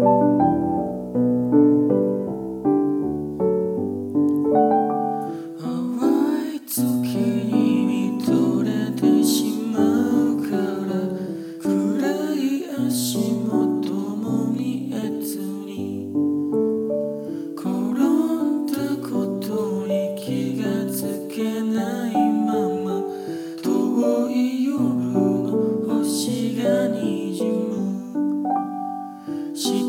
淡い月に見とれてしまうから暗い足元も見えずに転んだことに気がつけないまま遠い夜の星がにじむ